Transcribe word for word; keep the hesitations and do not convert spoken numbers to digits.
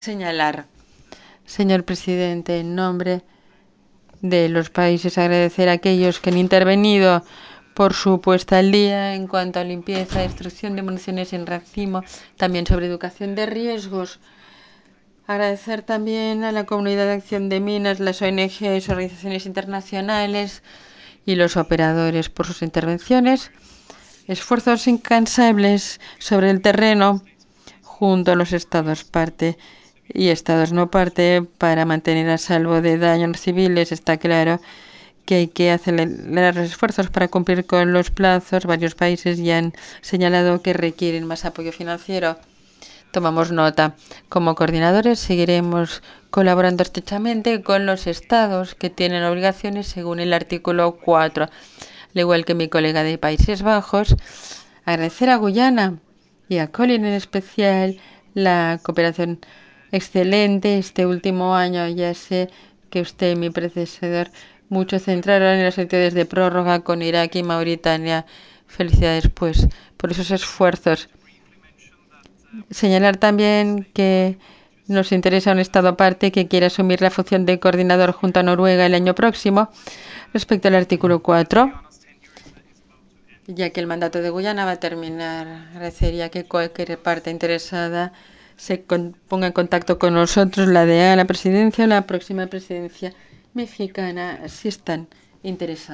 Señalar, señor presidente, en nombre de los países, agradecer a aquellos que han intervenido por su puesta al día en cuanto a limpieza, destrucción de municiones en racimo, también sobre educación de riesgos. Agradecer también a la Comunidad de Acción de Minas, las O N Ges, organizaciones internacionales y los operadores por sus intervenciones. Esfuerzos incansables sobre el terreno junto a los estados parte y estados no parte para mantener a salvo de daños civiles. Está claro que hay que acelerar los esfuerzos para cumplir con los plazos. Varios países ya han señalado que requieren más apoyo financiero. Tomamos nota. Como coordinadores seguiremos colaborando estrechamente con los estados que tienen obligaciones según el artículo cuatro. Al igual que mi colega de Países Bajos, agradecer a Guyana y a Colin en especial la cooperación excelente este último año. Ya sé que usted y mi predecesor mucho centraron en las actividades de prórroga con Irak y Mauritania. Felicidades, pues, por esos esfuerzos. Señalar también que nos interesa un Estado aparte que quiera asumir la función de coordinador junto a Noruega el año próximo respecto al artículo cuatro. Ya que el mandato de Guyana va a terminar, agradecería que cualquier parte interesada se con, ponga en contacto con nosotros, la D E A, la presidencia o la próxima presidencia mexicana, si están interesados.